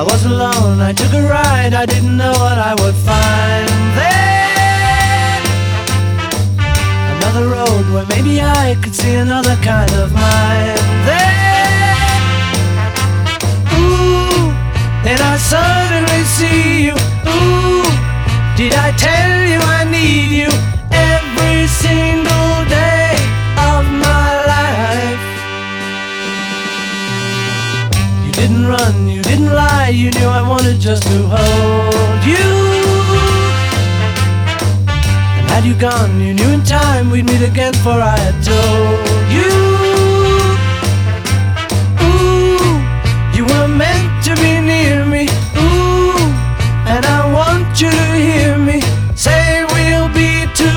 I was alone, I took a ride, I didn't know what I would find there. Another road where maybe I could see another kind of mind there. Ooh, then I suddenly see you. Ooh, did I tell you I need you every single day of my life? You didn't run, you didn't lie, you knew I wanted just to hold you. And had you gone, you knew in time we'd meet again, for I had told you.